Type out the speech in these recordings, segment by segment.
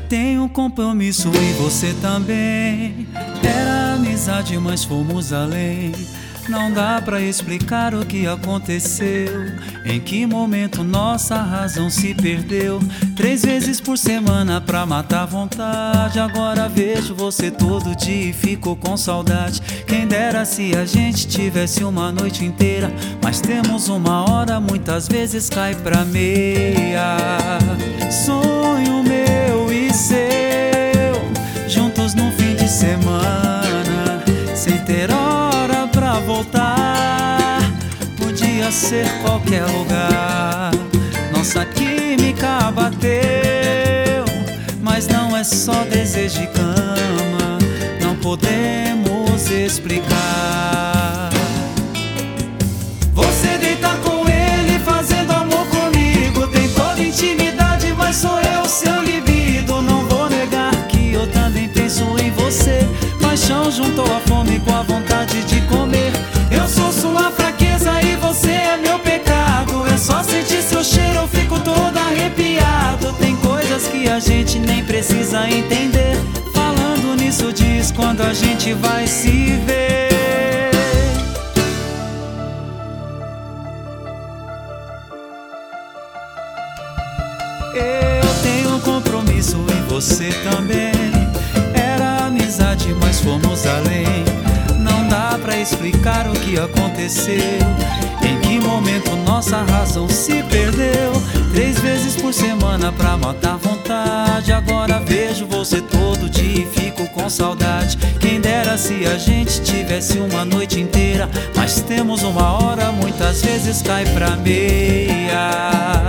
Tenho um compromisso e você também. Era amizade, mas fomos além. Não dá pra explicar o que aconteceu, em que momento nossa razão se perdeu. 3 vezes por semana pra matar a vontade. Agora vejo você todo dia e fico com saudade. Quem dera se a gente tivesse uma noite inteira, mas temos uma hora, muitas vezes cai pra meia. Sonho meu e seu, juntos no fim de semana, sem ter hora pra voltar. Podia ser qualquer lugar, nossa química bateu. Mas não é só desejo de cama, não podemos explicar. Você deita com ele, fazendo amor comigo, tem toda intimidade, mas sou eu seu libido. Não vou negar que eu também penso em você. Paixão juntou a fome com a vontade de comer. Eu sou sua fraqueza e você é meu pecado. É só sentir seu cheiro, eu fico todo arrepiado. Tem coisas que a gente nem precisa entender. Falando nisso, diz quando a gente vai se ver. Eu tenho um compromisso e você também. Era amizade, mas fomos além. Não dá pra explicar o que aconteceu, em que momento nossa razão se perdeu. 3 vezes por semana pra matar a vontade. Agora vejo você todo dia e fico com saudade. Quem dera se a gente tivesse uma noite inteira, mas temos uma hora, muitas vezes cai pra meia.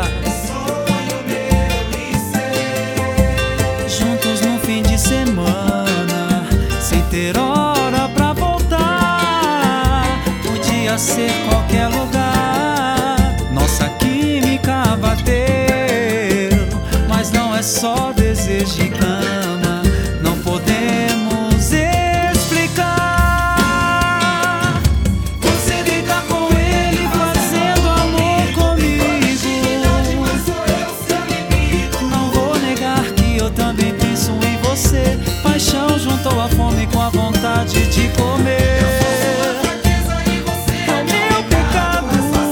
Juntos no fim de semana, sem ter hora pra voltar. Podia ser qualquer lugar, nossa química bateu. Mas não é só desejo de cama, não podemos explicar. Você deita com ele, fazendo amor comigo. Não vou negar que eu também penso em você. Paixão juntou a fome com a vontade de comer. É o meu pecado.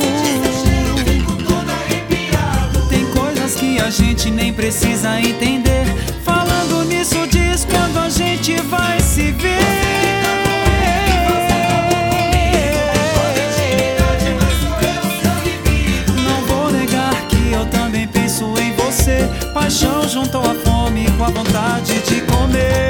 Tem coisas que a gente nem precisa entender. Falando nisso, diz quando a gente vai se ver. Não vou negar que eu também penso em você. Paixão juntou a fome com a vontade de comer.